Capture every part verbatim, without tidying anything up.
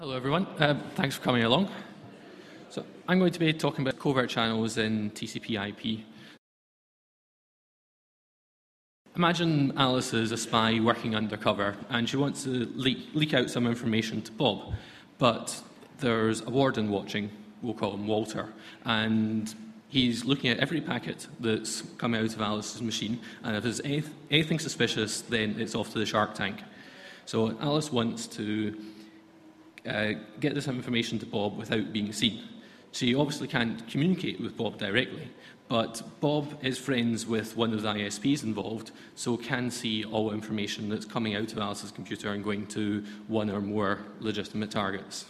Hello everyone, uh, thanks for coming along. So I'm going to be talking about covert channels in T C P I P. Imagine Alice is a spy working undercover and she wants to leak, leak out some information to Bob, but there's a warden watching, we'll call him Walter, and he's looking at every packet that's come out of Alice's machine, and if there's any, anything suspicious, then it's off to the shark tank. So Alice wants to Uh, get this information to Bob without being seen. She obviously can't communicate with Bob directly, but Bob is friends with one of the I S Ps involved, so can see all information that's coming out of Alice's computer and going to one or more legitimate targets.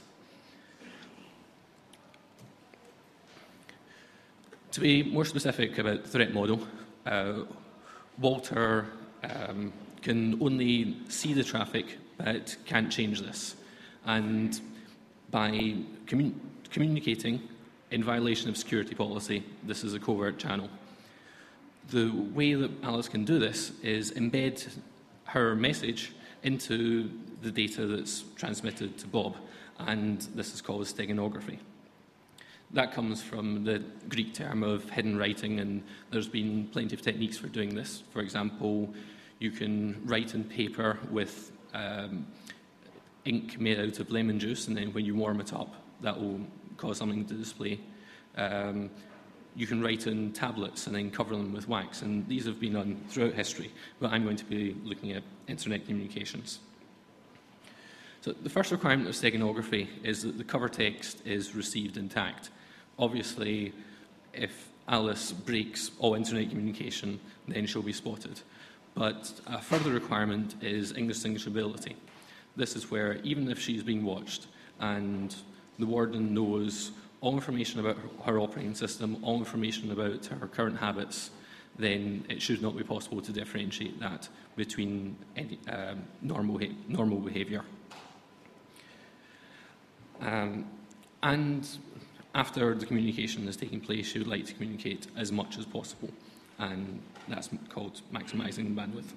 To be more specific about the threat model, uh, Walter um, can only see the traffic but can't change this. And by commun communicating in violation of security policy, this is a covert channel. The way that Alice can do this is embed her message into the data that's transmitted to Bob, and this is called steganography. That comes from the Greek term of hidden writing, and there's been plenty of techniques for doing this. For example, you can write in paper with um, ink made out of lemon juice, and then when you warm it up, that will cause something to display. Um, you can write in tablets and then cover them with wax, and these have been done throughout history, but I'm going to be looking at internet communications. So the first requirement of steganography is that the cover text is received intact. Obviously, if Alice breaks all internet communication, then she'll be spotted. But a further requirement is indistinguishability. This is where, even if she's being watched and the warden knows all information about her operating system, all information about her current habits, then it should not be possible to differentiate that between any, um, normal, normal behaviour. Um, and after the communication is taking place, she would like to communicate as much as possible, and that's called maximising bandwidth.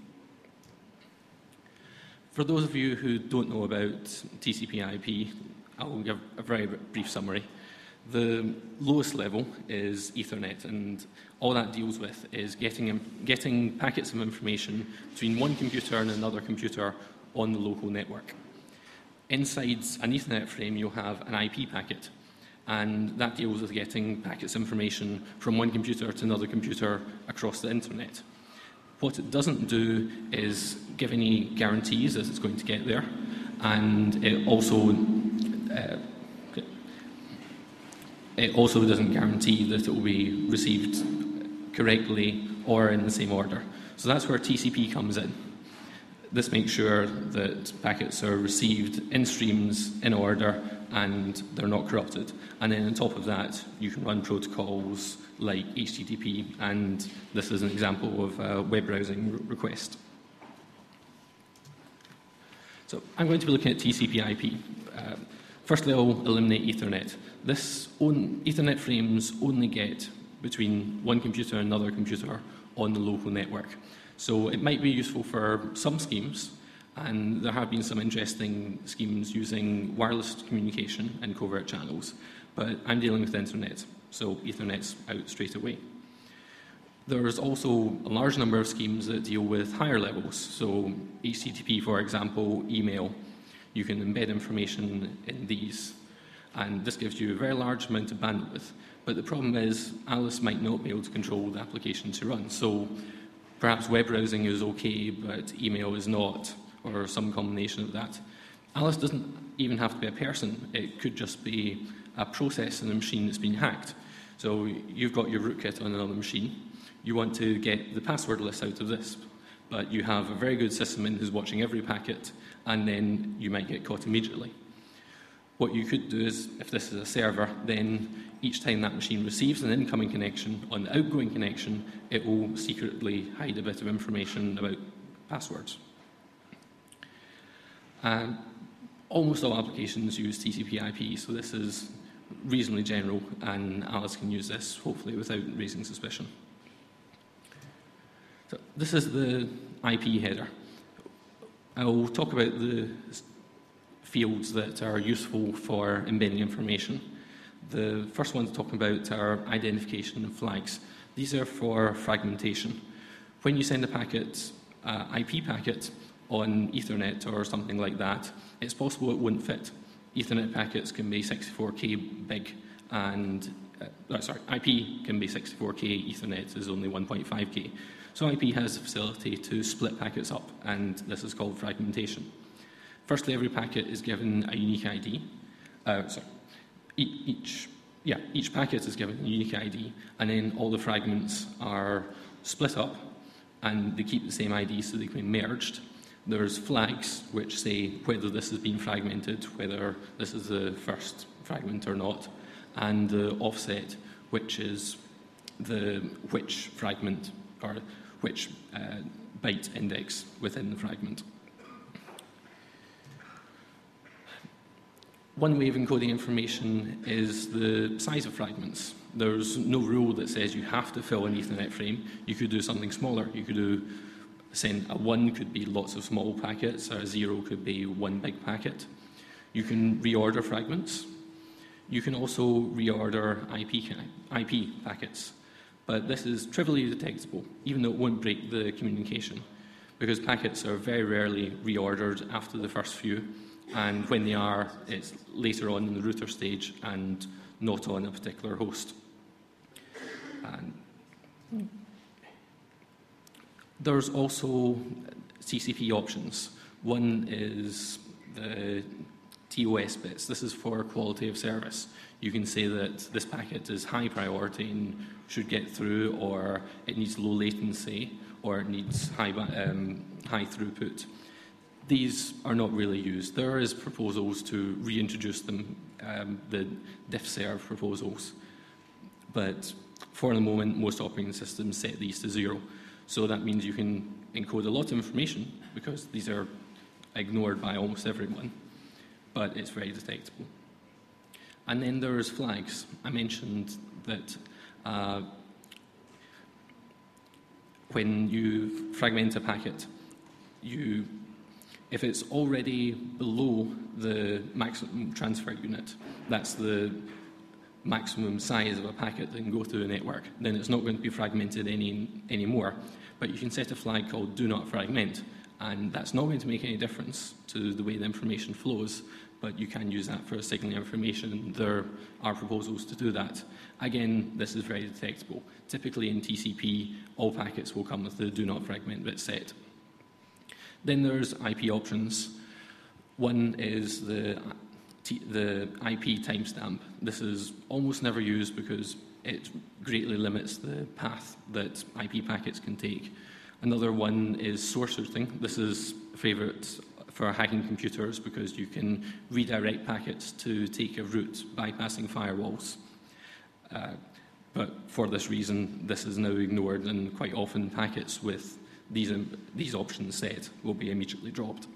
For those of you who don't know about T C P I P, I'll give a very brief summary. The lowest level is Ethernet, and all that deals with is getting, getting packets of information between one computer and another computer on the local network. Inside an Ethernet frame, you'll have an I P packet, and that deals with getting packets of information from one computer to another computer across the internet. What it doesn't do is give any guarantees that it's going to get there, and it also uh, it also doesn't guarantee that it will be received correctly or in the same order. So that's where T C P comes in. This makes sure that packets are received in streams in order and they're not corrupted. And then on top of that, you can run protocols like H T T P, and this is an example of a web browsing request. So I'm going to be looking at T C P I P. Uh, firstly, I'll eliminate Ethernet. This own, Ethernet frames only get between one computer and another computer on the local network. So it might be useful for some schemes, and there have been some interesting schemes using wireless communication and covert channels, but I'm dealing with the internet, so Ethernet's out straight away. There's also a large number of schemes that deal with higher levels, so H T T P, for example, email. You can embed information in these, and this gives you a very large amount of bandwidth, but the problem is Alice might not be able to control the application to run, so perhaps web browsing is okay, but email is not, or some combination of that. Alice doesn't even have to be a person. It could just be a process in a machine that's been hacked. So you've got your rootkit on another machine. You want to get the password list out of this, but you have a very good sysadmin who's watching every packet, and then you might get caught immediately. What you could do is, if this is a server, then each time that machine receives an incoming connection, on the outgoing connection, it will secretly hide a bit of information about passwords. Um, almost all applications use T C P I P, so this is reasonably general, and Alice can use this, hopefully, without raising suspicion. So this is the I P header. I'll talk about the fields that are useful for embedding information. The first one to talk about are identification and flags. These are for fragmentation. When you send a packet, uh, I P packet, on Ethernet or something like that, it's possible it wouldn't fit. Ethernet packets can be sixty-four K big, and uh, sorry, I P can be sixty-four K, Ethernet is only one point five K. So I P has the facility to split packets up, and this is called fragmentation. Firstly, every packet is given a unique I D. Uh, sorry, each, yeah, each packet is given a unique I D, and then all the fragments are split up, and they keep the same I D so they can be merged. There's flags which say whether this has been fragmented, whether this is the first fragment or not, and the offset, which is the which fragment or which uh, byte index within the fragment. One way of encoding information is the size of fragments. There's no rule that says you have to fill an Ethernet frame. You could do something smaller. You could do Send a one could be lots of small packets, a zero could be one big packet. You can reorder fragments. You can also reorder I P, I P packets, but this is trivially detectable, even though it won't break the communication, because packets are very rarely reordered after the first few, and when they are, it's later on in the router stage and not on a particular host. And there's also T C P options. One is the T O S bits. This is for quality of service. You can say that this packet is high priority and should get through, or it needs low latency, or it needs high, um, high throughput. These are not really used. There is proposals to reintroduce them, um, the diffserv proposals, but for the moment, most operating systems set these to zero. So that means you can encode a lot of information, because these are ignored by almost everyone, but it's very detectable. And then there's flags. I mentioned that uh, when you fragment a packet, you, if it's already below the maximum transfer unit, that's the maximum size of a packet that can go through a network, then it's not going to be fragmented any anymore. But you can set a flag called do not fragment, and that's not going to make any difference to the way the information flows, but you can use that for signaling information. There are proposals to do that. Again, this is very detectable. Typically in T C P, all packets will come with the do not fragment bit set. Then there's I P options. One is the the I P timestamp. This is almost never used because it greatly limits the path that I P packets can take. Another one is source routing. This is a favourite for hacking computers because you can redirect packets to take a route bypassing firewalls. Uh, but for this reason, this is now ignored, and quite often packets with these, um, these options set will be immediately dropped.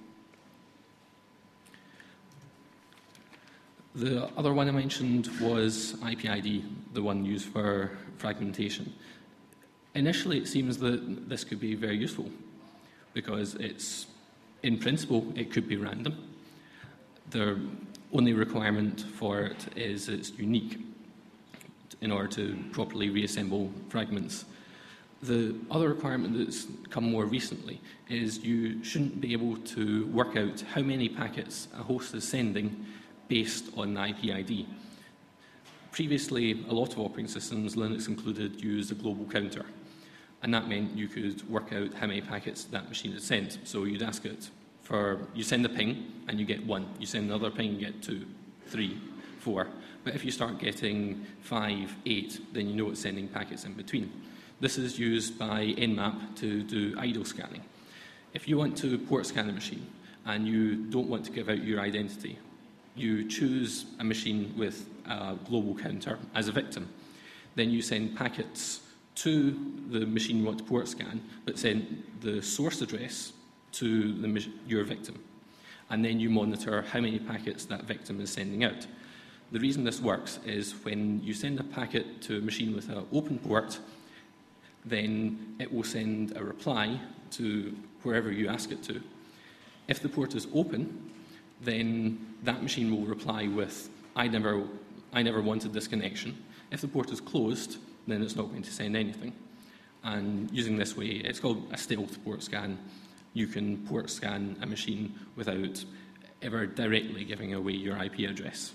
The other one I mentioned was I P I D, the one used for fragmentation. Initially, it seems that this could be very useful because it's, in principle, it could be random. The only requirement for it is it's unique in order to properly reassemble fragments. The other requirement that's come more recently is you shouldn't be able to work out how many packets a host is sending based on the I P I D. Previously, a lot of operating systems, Linux included, used a global counter, and that meant you could work out how many packets that machine had sent. So you'd ask it for, you send a ping and you get one, you send another ping, you get two, three, four. But if you start getting five, eight, then you know it's sending packets in between. This is used by Nmap to do idle scanning. If you want to port scan a machine and you don't want to give out your identity, you choose a machine with a global counter as a victim. Then you send packets to the machine you want to port scan, but send the source address to the, your victim. And then you monitor how many packets that victim is sending out. The reason this works is when you send a packet to a machine with an open port, then it will send a reply to wherever you ask it to. If the port is open, then that machine will reply with, I never, I never wanted this connection. If the port is closed, then it's not going to send anything. And using this way, it's called a stealth port scan. You can port scan a machine without ever directly giving away your I P address.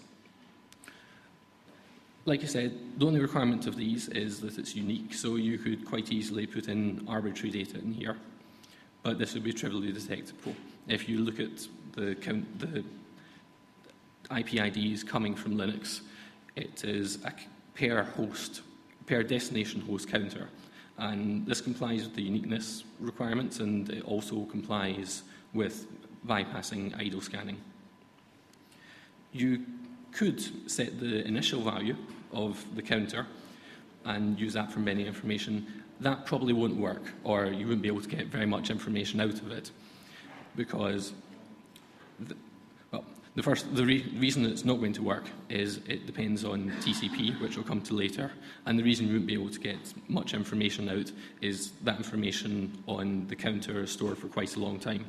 Like I said, the only requirement of these is that it's unique, so you could quite easily put in arbitrary data in here, but this would be trivially detectable. If you look at the, count, the I P I Ds coming from Linux, it is a per host, per destination host counter, and this complies with the uniqueness requirements, and it also complies with bypassing idle scanning. You could set the initial value of the counter and use that for many information. That probably won't work, or you wouldn't be able to get very much information out of it, because the, well, the first the re reason it's not going to work is it depends on T C P, which we'll come to later, and the reason you won't be able to get much information out is that information on the counter is stored for quite a long time.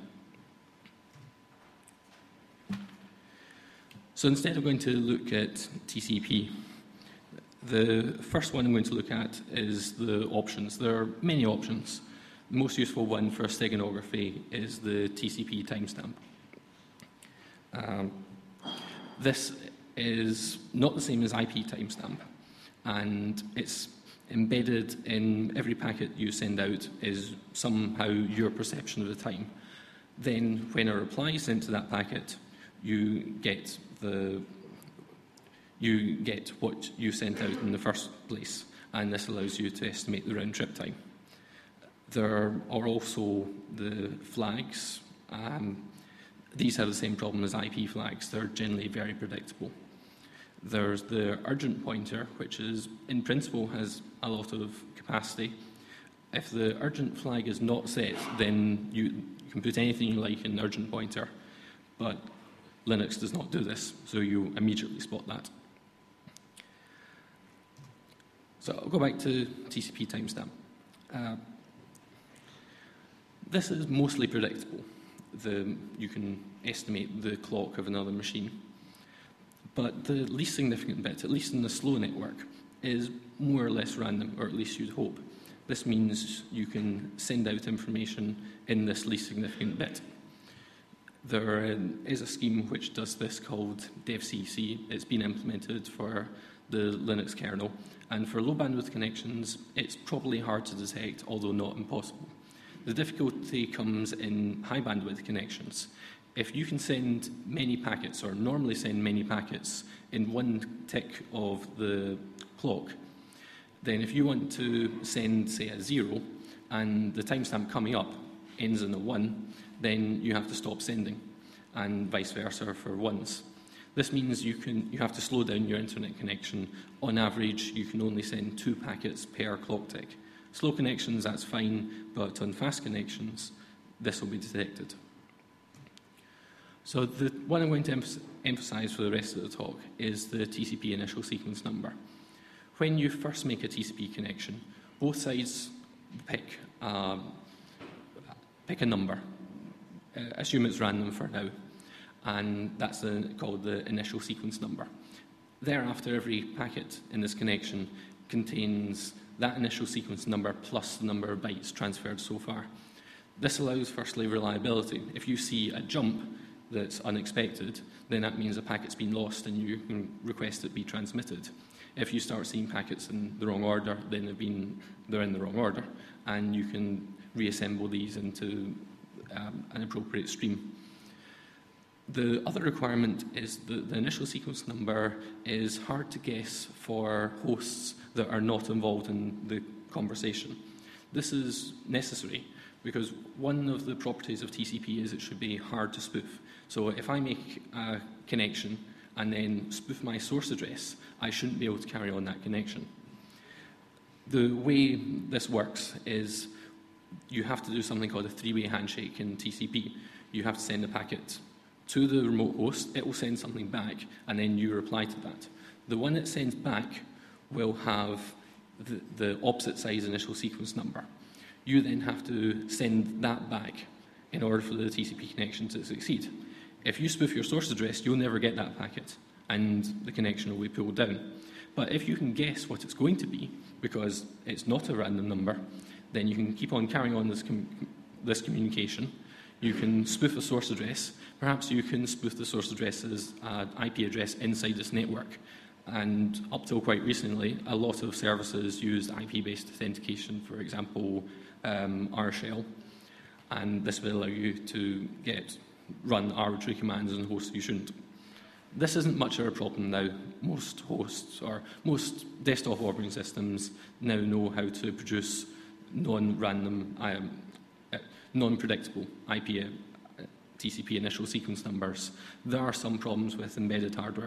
So instead of going to look at T C P, the first one I'm going to look at is the options. There are many options. The most useful one for steganography is the T C P timestamp. Um, this is not the same as I P timestamp, and it's embedded in every packet you send out is somehow your perception of the time. Then when a reply is sent to that packet, you get the you get what you sent out in the first place, and this allows you to estimate the round trip time. There are also the flags. Um, these have the same problem as I P flags. They're generally very predictable. There's the urgent pointer, which is, in principle, has a lot of capacity. If the urgent flag is not set, then you, you can put anything you like in urgent pointer, but Linux does not do this, so you immediately spot that. So I'll go back to T C P timestamp. Uh, this is mostly predictable. The, you can estimate the clock of another machine. But the least significant bit, at least in the slow network, is more or less random, or at least you'd hope. This means you can send out information in this least significant bit. There is a scheme which does this called devcc. It's been implemented for the Linux kernel, and for low bandwidth connections, it's probably hard to detect, although not impossible. The difficulty comes in high bandwidth connections. If you can send many packets, or normally send many packets, in one tick of the clock, then if you want to send, say, a zero, and the timestamp coming up ends in a one, then you have to stop sending, and vice versa for ones. This means you, can, you have to slow down your internet connection. On average, you can only send two packets per clock tick. Slow connections, that's fine, but on fast connections, this will be detected. So the one I'm going to em emphasize for the rest of the talk is the T C P initial sequence number. When you first make a T C P connection, both sides pick, um, pick a number. Uh, assume it's random for now, and that's the, called the initial sequence number. Thereafter, every packet in this connection contains that initial sequence number plus the number of bytes transferred so far. This allows, firstly, reliability. If you see a jump that's unexpected, then that means a packet's been lost and you can request it be transmitted. If you start seeing packets in the wrong order, then they've been, they're in the wrong order, and you can reassemble these into um, an appropriate stream. The other requirement is that the initial sequence number is hard to guess for hosts that are not involved in the conversation. This is necessary because one of the properties of T C P is it should be hard to spoof. So if I make a connection and then spoof my source address, I shouldn't be able to carry on that connection. The way this works is you have to do something called a three-way handshake in T C P. You have to send a packet to the remote host, it will send something back, and then you reply to that. The one it sends back will have the, the opposite side's initial sequence number. You then have to send that back in order for the T C P connection to succeed. If you spoof your source address, you'll never get that packet, and the connection will be pulled down. But if you can guess what it's going to be, because it's not a random number, then you can keep on carrying on this, com this communication. You can spoof a source address. Perhaps you can spoof the source address as an I P address inside this network. And up till quite recently, a lot of services used I P-based authentication, for example, um, R shell. And this will allow you to get run arbitrary commands on hosts you shouldn't. This isn't much of a problem now. Most hosts, or most desktop operating systems, now know how to produce non-random, um, uh, non-predictable I P uh, T C P initial sequence numbers. There are some problems with embedded hardware.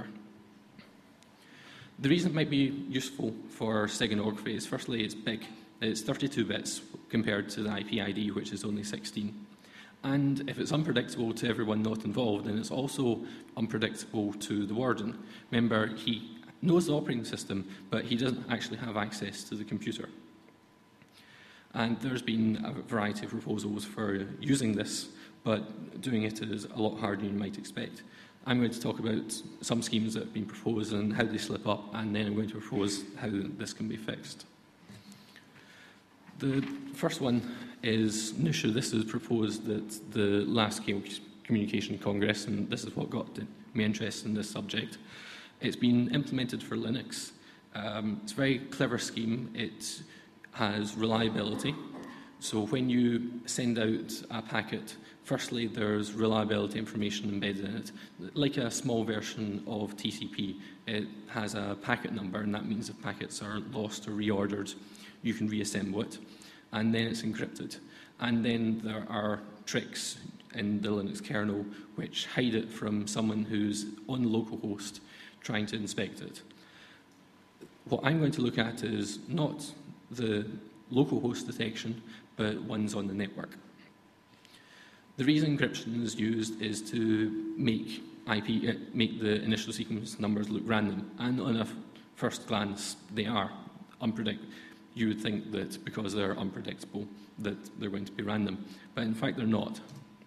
The reason it might be useful for steganography is, firstly, it's big. It's thirty-two bits compared to the I P I D, which is only sixteen. And if it's unpredictable to everyone not involved, then it's also unpredictable to the warden. Remember, he knows the operating system, but he doesn't actually have access to the computer. And there's been a variety of proposals for using this, but doing it is a lot harder than you might expect. I'm going to talk about some schemes that have been proposed and how they slip up, and then I'm going to propose how this can be fixed. The first one is N U S H. This was proposed at the last Scale Communication Congress, and this is what got me interested in this subject. It's been implemented for Linux. Um, it's a very clever scheme. It has reliability. So when you send out a packet, firstly, there's reliability information embedded in it. Like a small version of T C P, it has a packet number, and that means if packets are lost or reordered, you can reassemble it. And then it's encrypted. And then there are tricks in the Linux kernel which hide it from someone who's on localhost trying to inspect it. What I'm going to look at is not the localhost detection, but ones on the network. The reason encryption is used is to make I P, uh, make the initial sequence numbers look random, and on a first glance, they are unpredictable. You would think that because they're unpredictable, that they're going to be random, but in fact they're not.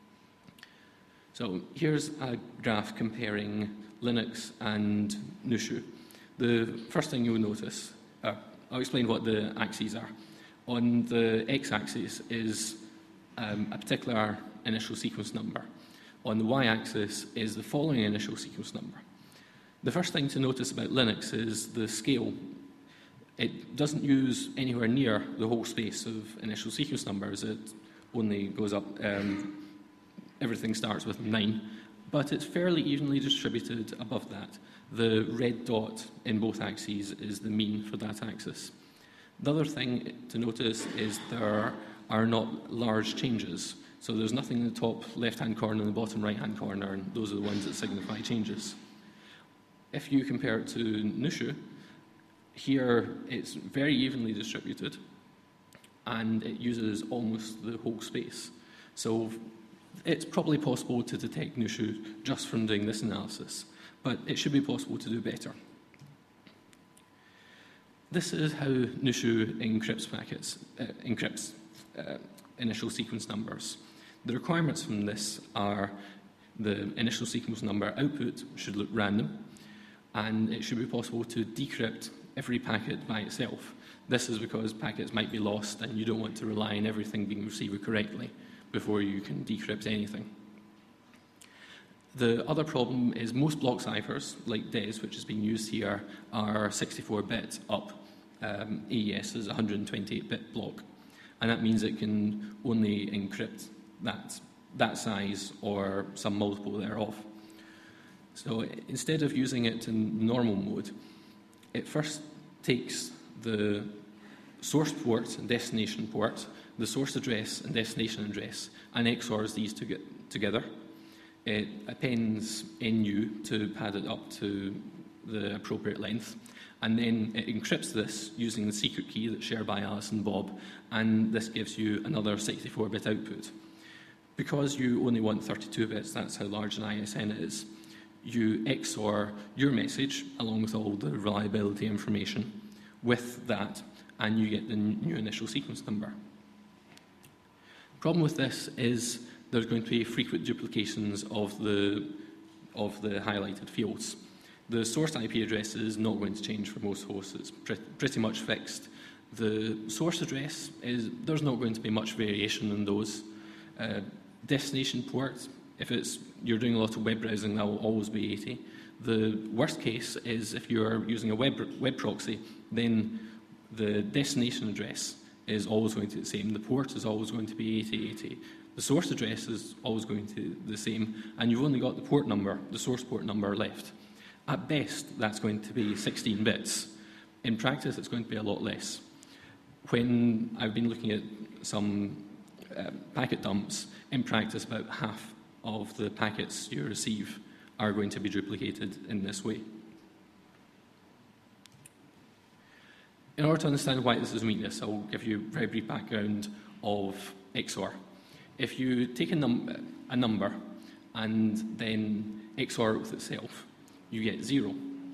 So here's a graph comparing Linux and N U S H. The first thing you'll notice, uh, I'll explain what the axes are. On the x-axis is um, a particular initial sequence number. On the y-axis is the following initial sequence number. The first thing to notice about Linux is the scale. It doesn't use anywhere near the whole space of initial sequence numbers. It only goes up, um, everything starts with nine, but it's fairly evenly distributed above that. The red dot in both axes is the mean for that axis. The other thing to notice is there are not large changes. So there's nothing in the top left-hand corner and the bottom right-hand corner, and those are the ones that signify changes. If you compare it to N U S H, here it's very evenly distributed, and it uses almost the whole space. So it's probably possible to detect N U S H just from doing this analysis, but it should be possible to do better. This is how N U S H encrypts packets, uh, encrypts uh, initial sequence numbers. The requirements from this are the initial sequence number output should look random, and it should be possible to decrypt every packet by itself. This is because packets might be lost and you don't want to rely on everything being received correctly before you can decrypt anything. The other problem is most block ciphers, like D E S, which is being used here, are sixty-four bit up. Um, A E S is a one hundred twenty-eight bit block, and that means it can only encrypt that, that size or some multiple thereof. So instead of using it in normal mode, it first takes the source port and destination port, the source address and destination address, and X O Rs these to get together. It appends N U to pad it up to the appropriate length, and then it encrypts this using the secret key that's shared by Alice and Bob, and this gives you another sixty-four bit output. Because you only want thirty-two bits, that's how large an I S N is, you X O R your message along with all the reliability information with that, and you get the new initial sequence number. The problem with this is there's going to be frequent duplications of the, of the highlighted fields. The source I P address is not going to change for most hosts. It's pre pretty much fixed. The source address, is there's not going to be much variation in those. Uh, destination port, if it's, you're doing a lot of web browsing, that will always be eighty. The worst case is if you're using a web, web proxy, then the destination address is always going to be the same. The port is always going to be eighty eighty. The source address is always going to be the same, and you've only got the port number, the source port number left. At best, that's going to be sixteen bits. In practice, it's going to be a lot less. When I've been looking at some uh, packet dumps, in practice, about half of the packets you receive are going to be duplicated in this way. In order to understand why this is a weakness, I'll give you a very brief background of X O R. If you take a, num a number and then X O R it with itself, you get zero.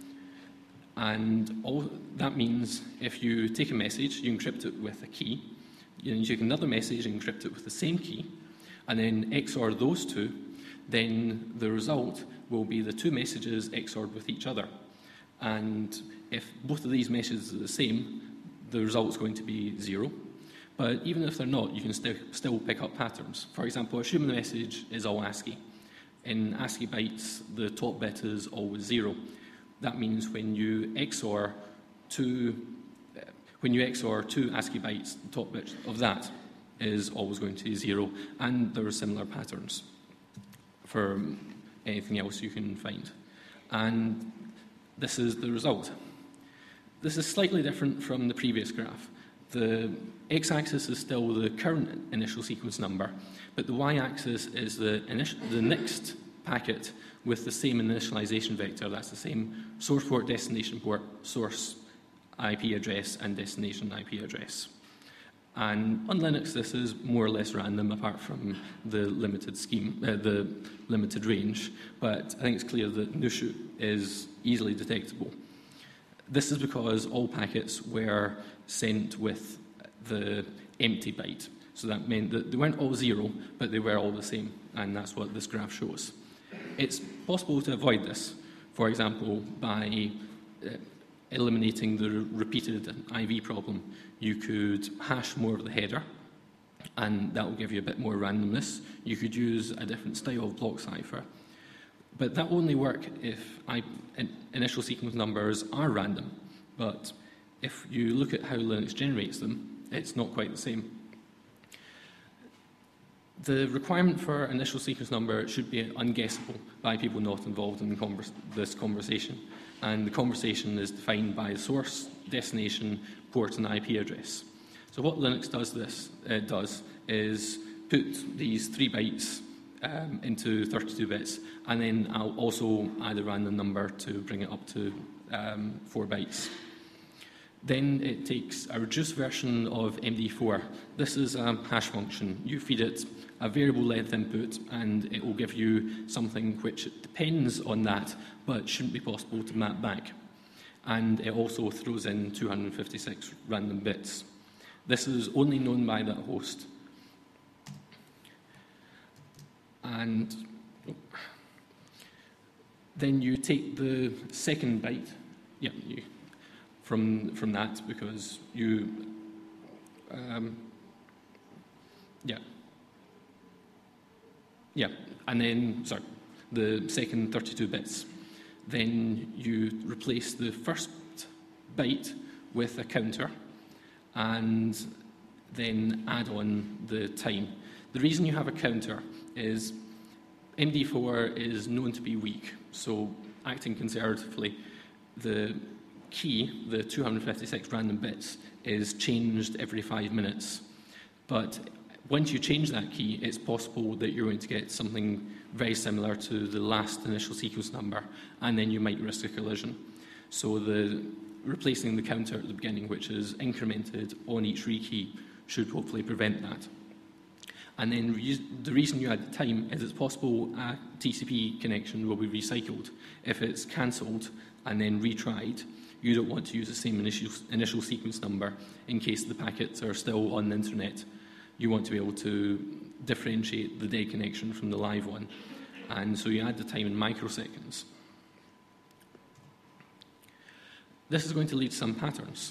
And all that means if you take a message, you encrypt it with a key, you take another message and encrypt it with the same key, and then X O R those two, then the result will be the two messages X O R'd with each other. And if both of these messages are the same, the result is going to be zero. But even if they're not, you can st still pick up patterns. For example, assume the message is all ASCII. In ASCII bytes, the top bit is always zero. That means when you X O R two, uh, when you X O R two ASCII bytes, the top bit of that is always going to be zero. And there are similar patterns for anything else you can find. And this is the result. This is slightly different from the previous graph. The x-axis is still the current initial sequence number, but the y-axis is the, the next packet with the same initialization vector. That's the same source port, destination port, source I P address, and destination I P address. And on Linux, this is more or less random, apart from the limited scheme, uh, the limited range. But I think it's clear that no-shoot is easily detectable. This is because all packets were sent with the empty byte. So that meant that they weren't all zero, but they were all the same. And that's what this graph shows. It's possible to avoid this, for example, by uh, eliminating the repeated I V problem. You could hash more of the header, and that will give you a bit more randomness. You could use a different style of block cipher. But that will only work if I, in, initial sequence numbers are random. But if you look at how Linux generates them, it's not quite the same. The requirement for initial sequence number should be unguessable by people not involved in convers this conversation. And the conversation is defined by the source, destination, port, and I P address. So what Linux does this uh, does is put these three bytes um, into thirty-two bits, and then I'll also add a random number to bring it up to um, four bytes. Then it takes a reduced version of M D four. This is a hash function. You feed it a variable length input, and it will give you something which depends on that, but shouldn't be possible to map back. And it also throws in two hundred fifty-six random bits. This is only known by that host. And then you take the second byte, yeah, you, from, from that, because you, um, yeah, yeah, and then, sorry, the second thirty-two bits. Then you replace the first byte with a counter, and then add on the time. The reason you have a counter is M D four is known to be weak, so acting conservatively, the key, the two hundred fifty-six random bits, is changed every five minutes. But once you change that key, it's possible that you're going to get something very similar to the last initial sequence number, and then you might risk a collision. So the replacing the counter at the beginning, which is incremented on each rekey, should hopefully prevent that. And then the reason you add the time is it's possible a T C P connection will be recycled. If it's cancelled and then retried, you don't want to use the same initial, initial sequence number in case the packets are still on the internet. You want to be able to differentiate the dead connection from the live one. And so you add the time in microseconds. This is going to lead to some patterns.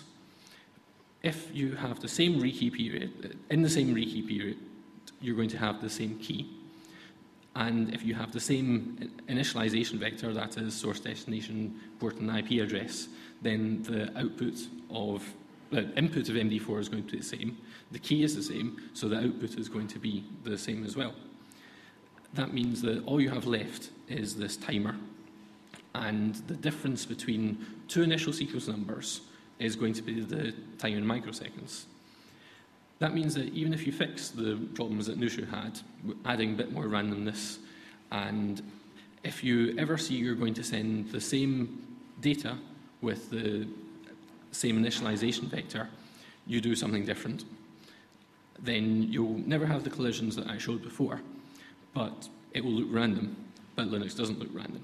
If you have the same rekey period, in the same rekey period, you're going to have the same key. And if you have the same initialization vector, that is source, destination, port, and I P address, then the output of the input of M D four is going to be the same. The key is the same, so the output is going to be the same as well. That means that all you have left is this timer, and the difference between two initial sequence numbers is going to be the time in microseconds. That means that even if you fix the problems that Nushu had, adding a bit more randomness, and if you ever see you're going to send the same data with the same initialization vector, you do something different, then you'll never have the collisions that I showed before, but it will look random, but Linux doesn't look random.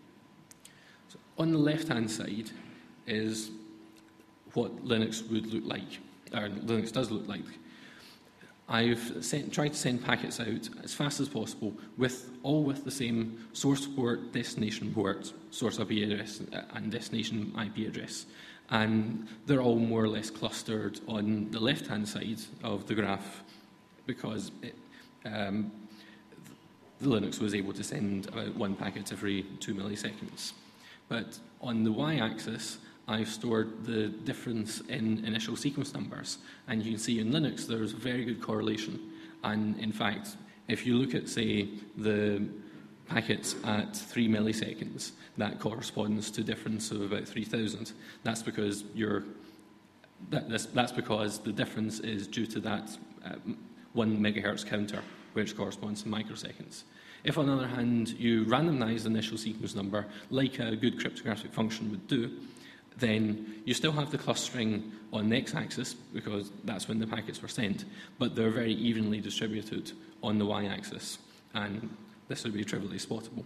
So on the left-hand side is what Linux would look like, or Linux does look like. I've sent, tried to send packets out as fast as possible, with all with the same source port, destination port, source I P address, and destination I P address. And they're all more or less clustered on the left-hand side of the graph, because it, um, the Linux was able to send about one packet every two milliseconds. But on the y-axis, I've stored the difference in initial sequence numbers. And you can see in Linux there's very good correlation. And in fact, if you look at, say, the packets at three milliseconds, that corresponds to a difference of about three thousand. That's because you're, that, that's, that's because the difference is due to that uh, one megahertz counter, which corresponds to microseconds. If, on the other hand, you randomize the initial sequence number like a good cryptographic function would do, then you still have the clustering on the x-axis, because that's when the packets were sent, but they're very evenly distributed on the y-axis, and this would be trivially spottable.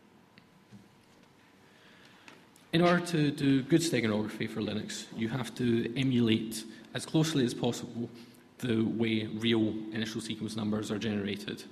In order to do good steganography for Linux, you have to emulate as closely as possible the way real initial sequence numbers are generated.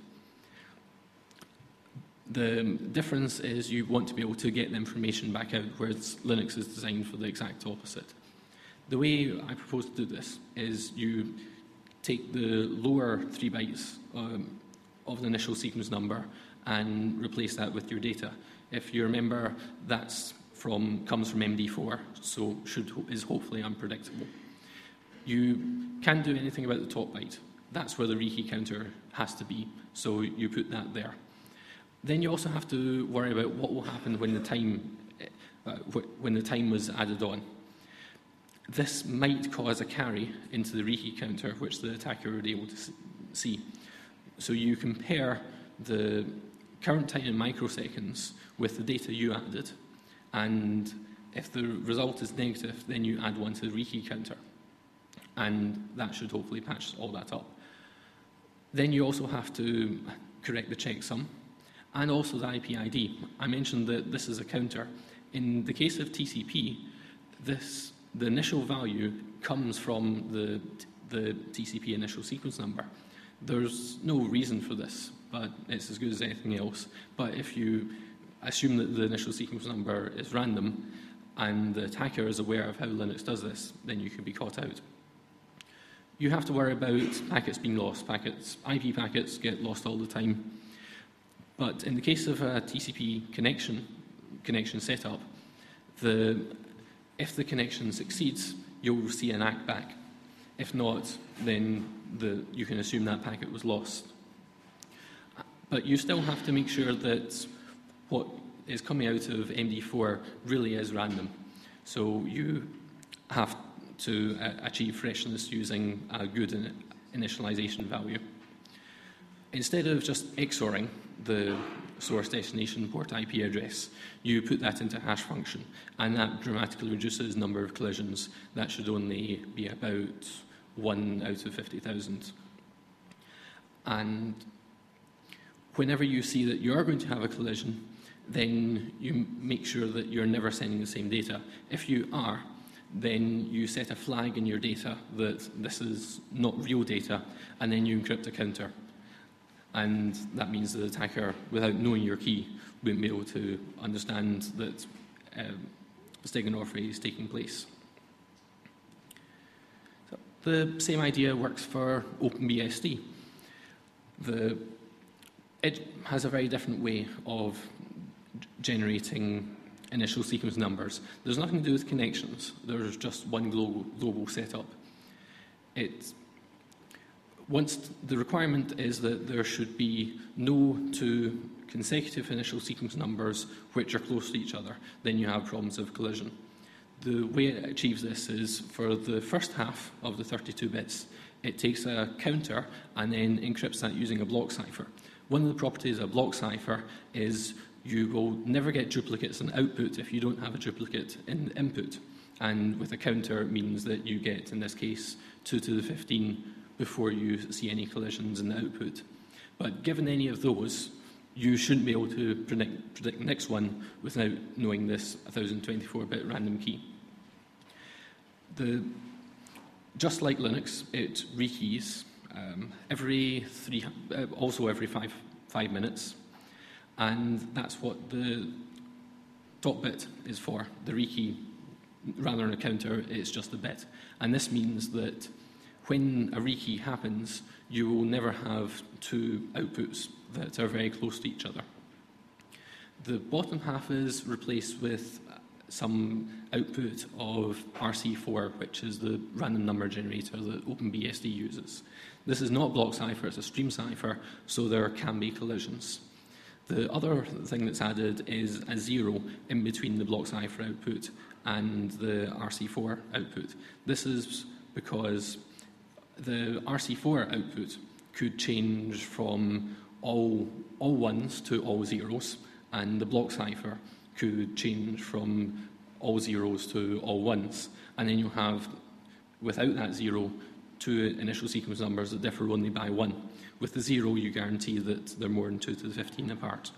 The difference is you want to be able to get the information back out, whereas Linux is designed for the exact opposite. The way I propose to do this is you take the lower three bytes um, of the initial sequence number and replace that with your data. If you remember, that's from comes from M D four, so should is hopefully unpredictable. You can't do anything about the top byte. That's where the rekey counter has to be, so you put that there. Then you also have to worry about what will happen when the time uh, when the time was added on. This might cause a carry into the rekey counter, which the attacker would be able to see. So you compare the current time in microseconds with the data you added, and if the result is negative, then you add one to the rekey counter, and that should hopefully patch all that up. Then you also have to correct the checksum, and also the I P I D. I mentioned that this is a counter. In the case of T C P, this, the initial value comes from the, the T C P initial sequence number. There's no reason for this, but it's as good as anything else. But if you assume that the initial sequence number is random, and the attacker is aware of how Linux does this, then you can be caught out. You have to worry about packets being lost. Packets, I P packets get lost all the time. But in the case of a T C P connection, connection setup, the, if the connection succeeds, you'll see an A C K back. If not, then the, you can assume that packet was lost. But you still have to make sure that what is coming out of M D four really is random. So you have to uh, achieve freshness using a good in initialization value. Instead of just XORing the source, destination, port, I P address, you put that into a hash function, and that dramatically reduces the number of collisions. That should only be about one out of fifty thousand. And whenever you see that you are going to have a collision, then you make sure that you're never sending the same data. If you are, then you set a flag in your data that this is not real data, and then you encrypt a counter. And that means the attacker, without knowing your key, wouldn't be able to understand that um, steganography is taking place. So the same idea works for OpenBSD. The, it has a very different way of generating initial sequence numbers. There's nothing to do with connections. There's just one global, global setup. It, once the requirement is that there should be no two consecutive initial sequence numbers which are close to each other, then you have problems of collision. The way it achieves this is for the first half of the thirty-two bits, it takes a counter and then encrypts that using a block cipher. One of the properties of a block cipher is you will never get duplicates in output if you don't have a duplicate in input. And with a counter, it means that you get, in this case, two to the fifteen before you see any collisions in the output. But given any of those, you shouldn't be able to predict, predict the next one without knowing this one thousand twenty-four bit random key. The, just like Linux, it rekeys um, every three, uh, also every five, five minutes. And that's what the top bit is for, the rekey. Rather than a counter, it's just a bit. And this means that when a rekey happens, you will never have two outputs that are very close to each other. The bottom half is replaced with some output of R C four, which is the random number generator that OpenBSD uses. This is not a block cipher, it's a stream cipher, so there can be collisions. The other thing that's added is a zero in between the block cipher output and the R C four output. This is because the R C four output could change from all, all ones to all zeros, and the block cipher could change from all zeros to all ones. And then you have, without that zero, two initial sequence numbers that differ only by one. With the zero, you guarantee that they're more than two to the fifteen apart.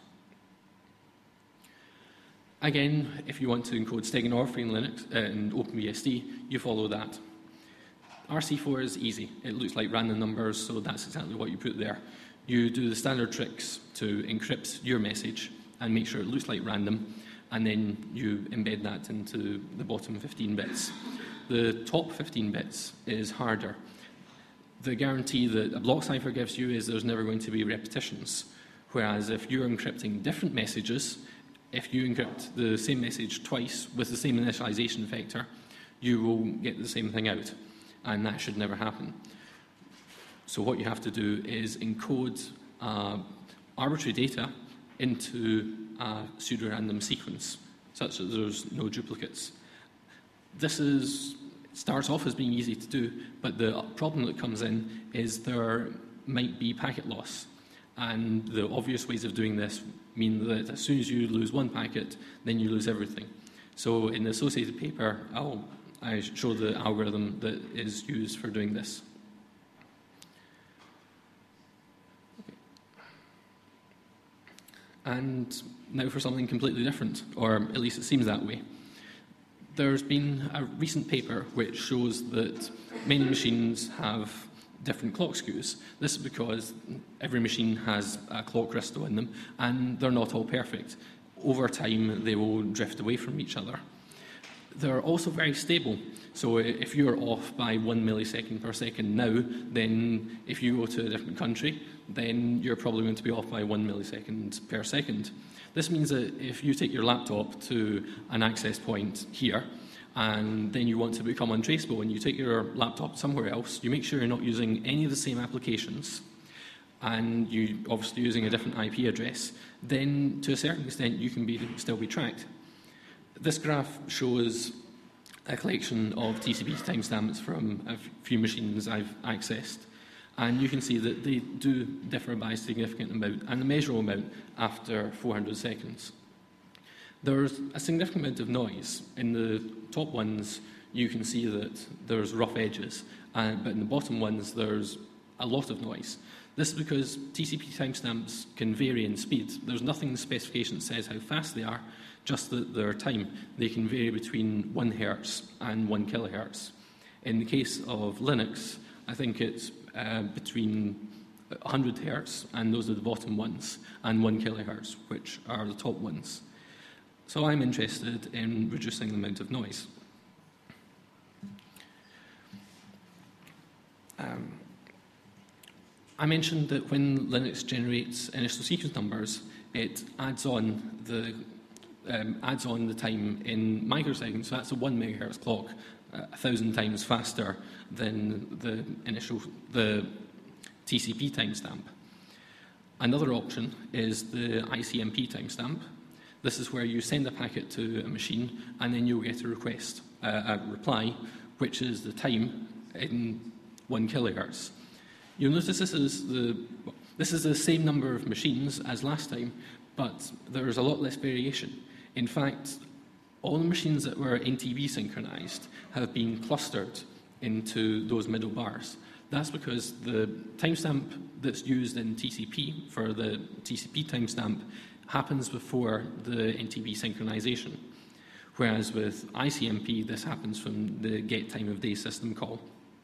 Again, if you want to encode steganography in Linux uh, in OpenBSD, you follow that. R C four is easy. It looks like random numbers, so that's exactly what you put there. You do the standard tricks to encrypt your message and make sure it looks like random, and then you embed that into the bottom fifteen bits. The top fifteen bits is harder. The guarantee that a block cipher gives you is there's never going to be repetitions, whereas if you're encrypting different messages, if you encrypt the same message twice with the same initialization vector, you will get the same thing out, and that should never happen. So what you have to do is encode uh, arbitrary data into a pseudo-random sequence, such that there's no duplicates. This is, starts off as being easy to do, but the problem that comes in is there might be packet loss. And the obvious ways of doing this mean that as soon as you lose one packet, then you lose everything. So in the associated paper, I'll, I show the algorithm that is used for doing this. Okay. And now for something completely different, or at least it seems that way. There's been a recent paper which shows that many machines have different clock skews. This is because every machine has a clock crystal in them, and they're not all perfect. Over time, they will drift away from each other. They're also very stable. So if you're off by one millisecond per second now, then if you go to a different country, then you're probably going to be off by one millisecond per second. This means that if you take your laptop to an access point here, and then you want to become untraceable and you take your laptop somewhere else, you make sure you're not using any of the same applications, and you're obviously using a different I P address, then to a certain extent you can be, still be tracked. This graph shows a collection of T C P timestamps from a few machines I've accessed, and you can see that they do differ by a significant amount, and a measurable amount after four hundred seconds. There's a significant amount of noise. In the top ones, you can see that there's rough edges, uh, but in the bottom ones, there's a lot of noise. This is because T C P timestamps can vary in speed. There's nothing in the specification that says how fast they are, just that their time. They can vary between one hertz and one kilohertz. In the case of Linux, I think it's uh, between one hundred hertz, and those are the bottom ones, and one kilohertz, which are the top ones. So I'm interested in reducing the amount of noise. Um, I mentioned that when Linux generates initial sequence numbers, it adds on the um, adds on the time in microseconds. So that's a one megahertz clock, uh, a thousand times faster than the initial the T C P timestamp. Another option is the I C M P timestamp. This is where you send a packet to a machine, and then you'll get a request, uh, a reply, which is the time in one kilohertz. You'll notice this is the this is the same number of machines as last time, but there's a lot less variation. In fact, all the machines that were N T B synchronized have been clustered into those middle bars. That's because the timestamp that's used in T C P for the T C P timestamp happens before the N T B synchronization, whereas with I C M P, this happens from the get time of day system call.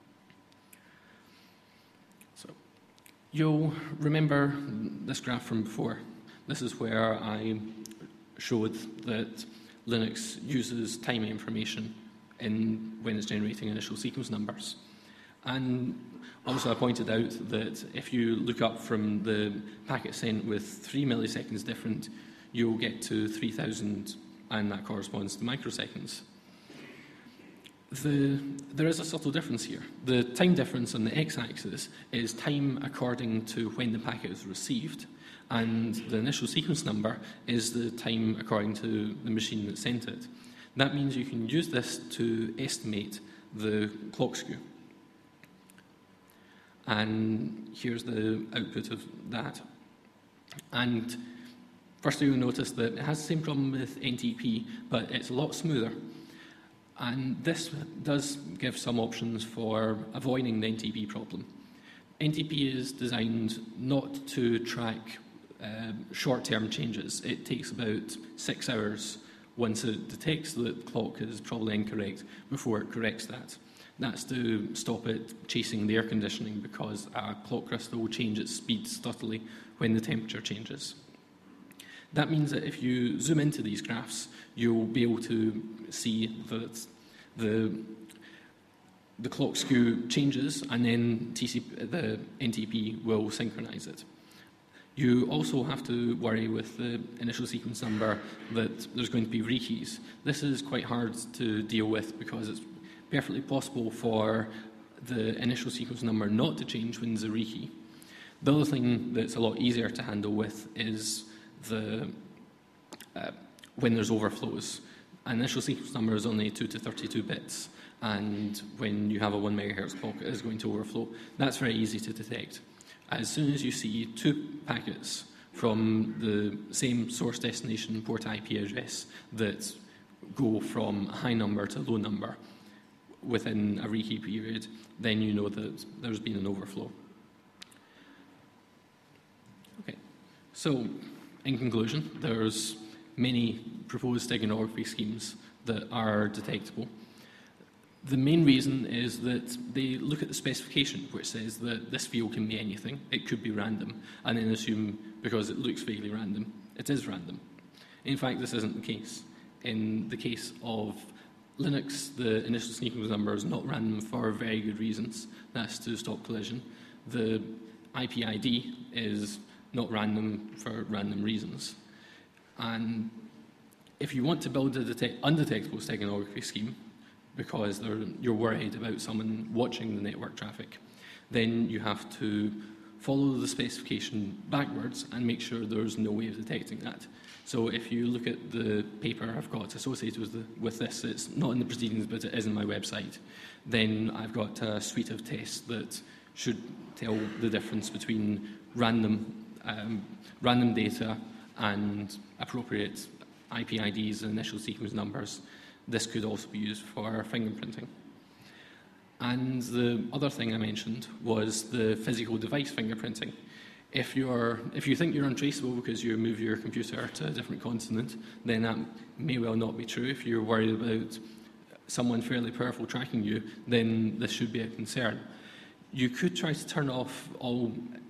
So you'll remember this graph from before. This is where I showed that Linux uses time information in when it's generating initial sequence numbers. And also I pointed out that if you look up from the packet sent with three milliseconds different, you'll get to three thousand, and that corresponds to microseconds. The, there is a subtle difference here. The time difference on the x-axis is time according to when the packet is received, and the initial sequence number is the time according to the machine that sent it. That means you can use this to estimate the clock skew. And here's the output of that. And firstly, you'll notice that it has the same problem with N T P, but it's a lot smoother. And this does give some options for avoiding the N T P problem. N T P is designed not to track uh, short-term changes. It takes about six hours once it detects that the clock is probably incorrect before it corrects that. That's to stop it chasing the air conditioning, because a clock crystal will change its speed subtly when the temperature changes. That means that if you zoom into these graphs, you'll be able to see that the, the clock skew changes, and then T C P, the N T P will synchronize it. You also have to worry with the initial sequence number that there's going to be rekeys. This is quite hard to deal with because it's perfectly possible for the initial sequence number not to change when there's a rekey. The other thing that's a lot easier to handle with is the uh, when there's overflows. An initial sequence number is only two to thirty-two bits, and when you have a one megahertz clock, it is going to overflow. That's very easy to detect. As soon as you see two packets from the same source destination port I P address that go from a high number to a low number within a rekey period, then you know that there's been an overflow. Okay, so in conclusion, there's many proposed steganography schemes that are detectable. The main reason is that they look at the specification, which says that this field can be anything, it could be random, and then assume because it looks vaguely random, it is random. In fact, this isn't the case. In the case of Linux, the initial sequence number is not random for very good reasons. That's to stop collision. The I P I D is not random for random reasons. And if you want to build a detect undetectable steganography scheme, because you're worried about someone watching the network traffic, then you have to follow the specification backwards and make sure there's no way of detecting that. So if you look at the paper I've got associated with, the, with this, it's not in the proceedings, but it is in my website, then I've got a suite of tests that should tell the difference between random, um, random data and appropriate I P I Ds and initial sequence numbers. This could also be used for fingerprinting. And the other thing I mentioned was the physical device fingerprinting. If, you're, if you think you're untraceable because you move your computer to a different continent, then that may well not be true. If you're worried about someone fairly powerful tracking you, then this should be a concern. You could try to turn off all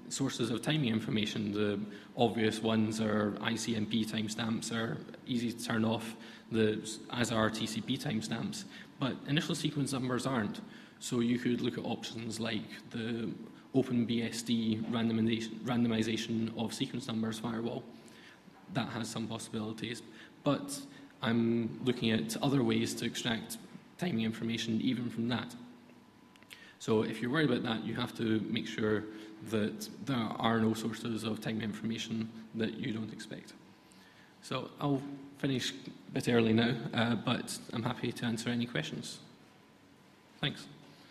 sources of timing information. The obvious ones are I C M P timestamps, are easy to turn off, the, as are T C P timestamps. But initial sequence numbers aren't. So you could look at options like the OpenBSD randomization, randomization of sequence numbers firewall. That has some possibilities. But I'm looking at other ways to extract timing information even from that. So if you're worried about that, you have to make sure that there are no sources of timing information that you don't expect. So I'll finish a bit early now, uh, but I'm happy to answer any questions. Thanks.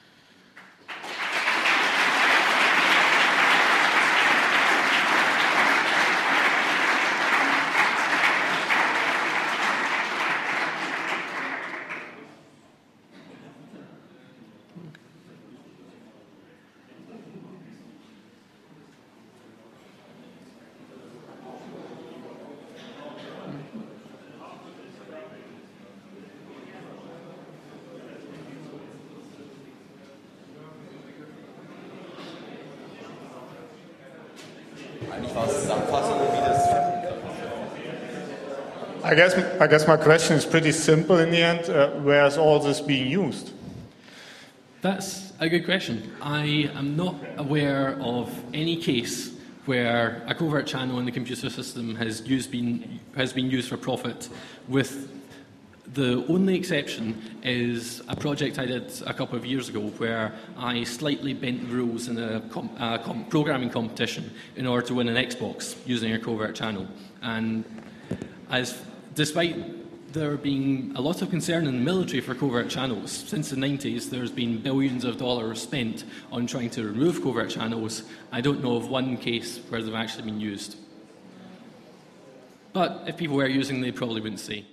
I guess, I guess my question is pretty simple in the end. Uh, where is all this being used? That's a good question. I am not aware of any case where a covert channel in the computer system has, used been, has been used for profit. With the only exception is a project I did a couple of years ago where I slightly bent the rules in a, com a com programming competition in order to win an Xbox using a covert channel. And as despite there being a lot of concern in the military for covert channels, since the nineties there's been billions of dollars spent on trying to remove covert channels. I don't know of one case where they've actually been used. But if people were using them, they probably wouldn't say.